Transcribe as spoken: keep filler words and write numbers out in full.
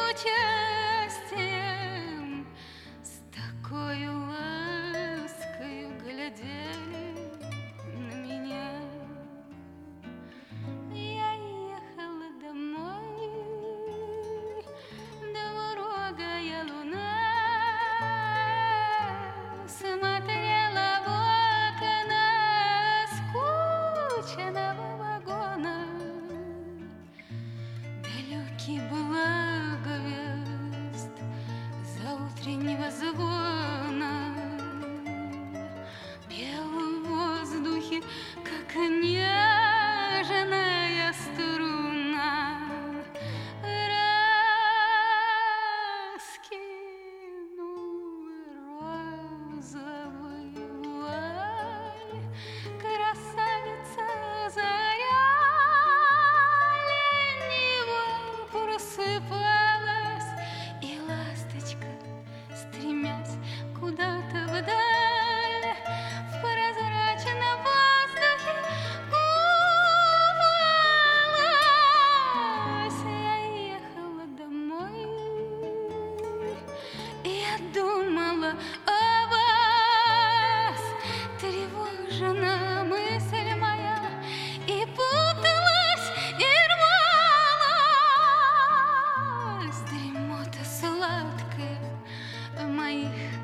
участием, с такой ласкою глядели на меня. Я ехала домой, двурогая луна смотрела в окна скучного вагона. Далекий благовест заутреннего звона пел в воздухе, как нежная струна. Раскинула розовый вуаль красавица заря, лениво просыпалась, и ласточка, стремясь куда-то вдаль, в прозрачном воздухе купалась. Я ехала домой, я думала о вас, тревожена мысль моя, и путалась, и рвалась дремота сладкая моих